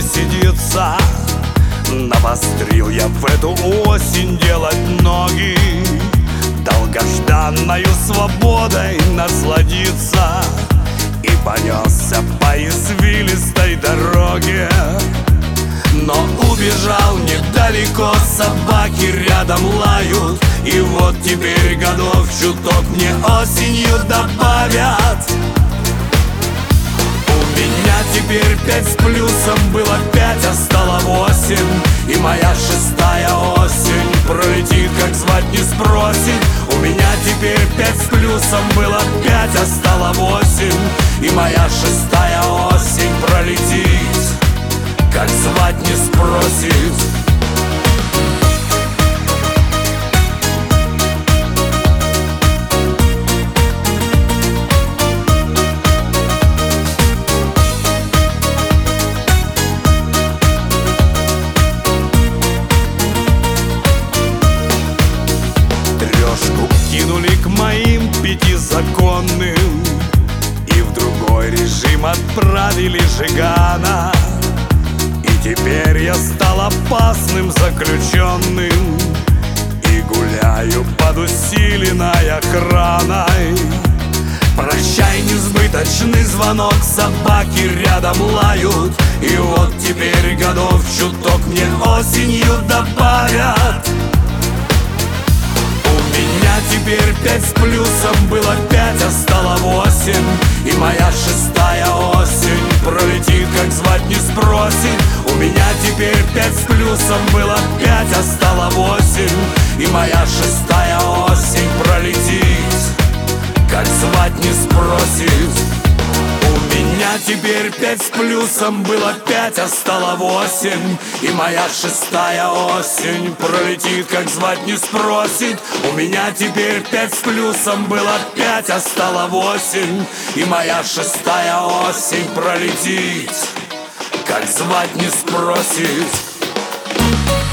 сидится. Навострил я в эту осень делать ноги, долгожданною свободой насладиться. И понесся по извилистой дороге, но убежал недалеко, собаки рядом лают. И вот теперь годов чуток мне осенью добавят. У меня теперь 5 с плюсом, было 5, а стало 8. И моя 6-я осень пролетит, как звать не спросит. У меня теперь 5 с плюсом, было 5, а стало 8. И моя 6-я осень пролетит, как звать не спросит. Трешку кинули к моим 5 законным, и в другой режим отправили Жигана. И теперь я стал опасным заключенным и гуляю под усиленной охраной. Прощай, несбыточный звонок, собаки рядом лают. И вот теперь годов чуток мне осенью добавят. У меня теперь 5 с плюсом, было 5, а стало 8. И моя 6-я осень пролетит, как звать не спросит. У меня теперь 5 с плюсом, было 5, а стало 8. И моя 6-я осень пролетит, как звать не спросит. У меня теперь 5 с плюсом, было 5, а стало 8. И моя 6-я осень пролетит, как звать не спросит. У меня теперь 5 с плюсом, было 5, а стало 8. И моя 6-я осень пролетит, как звать не спросит.